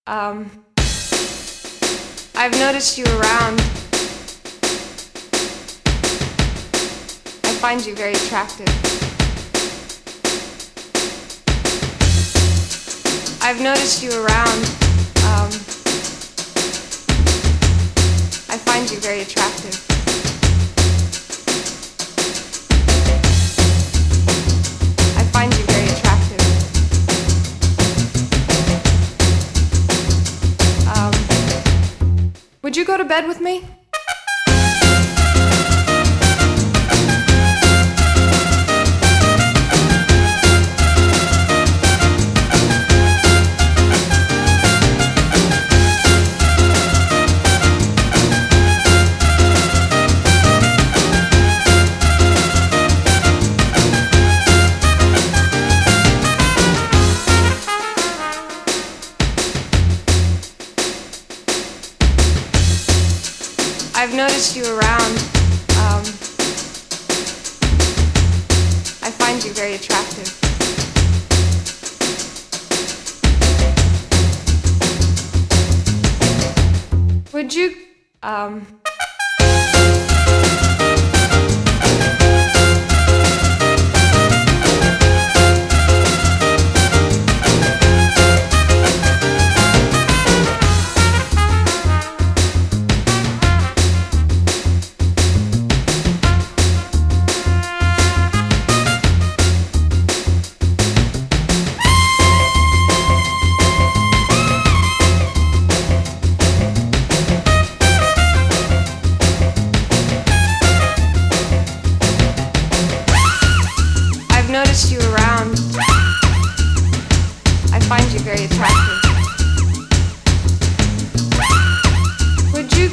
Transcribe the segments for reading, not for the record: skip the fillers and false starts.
Um, I've noticed you around. I find you very attractive. I've noticed you around. I find you very attractive. I find you very attractive. Would you go to bed with me? I've noticed you around. I find you very attractive. Would you, I've noticed you around. I find you very attractive. Would you,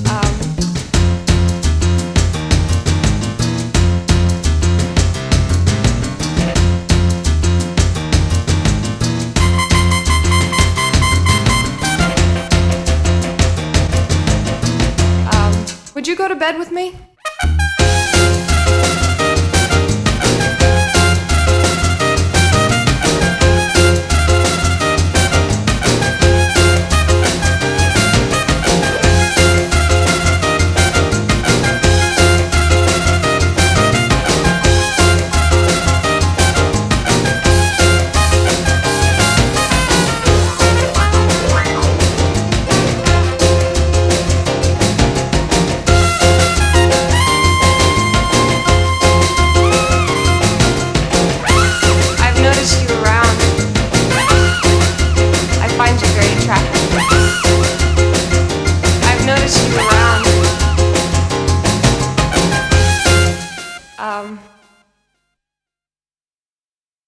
would you go to bed with me? I've noticed you around.